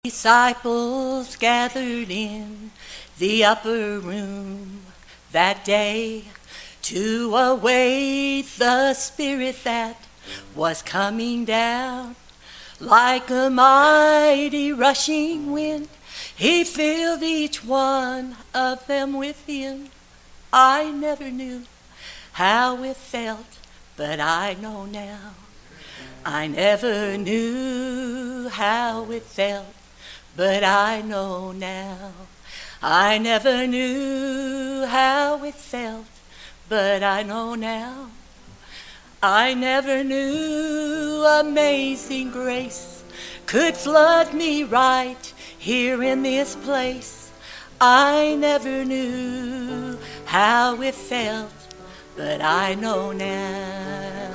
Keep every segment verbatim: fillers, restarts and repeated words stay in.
Disciples gathered in the upper room that day to await the Spirit that was coming down. Like a mighty rushing wind, he filled each one of them within. I never knew how it felt, but I know now. I never knew how it felt, but I know now. I never knew how it felt, but I know now. I never knew amazing grace could flood me right here in this place. I never knew how it felt, but I know now.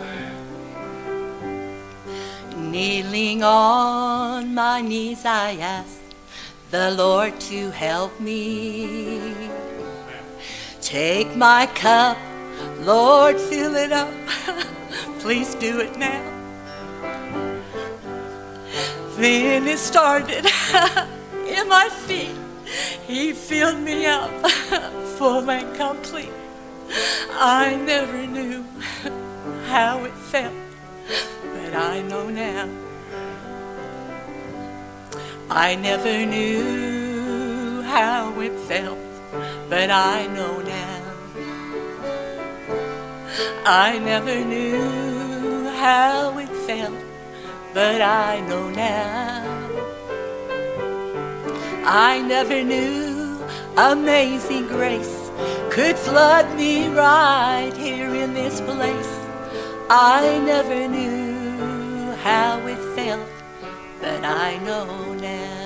Kneeling on my knees, I asked the Lord to help me. Take my cup, Lord, fill it up. Please do it now. Then it started in my feet. He filled me up full and complete. I never knew how it felt, but I know now. I never knew how it felt, but I know now. I never knew how it felt, but I know now. I never knew amazing grace could flood me right here in this place. I never knew how it felt, but I know now.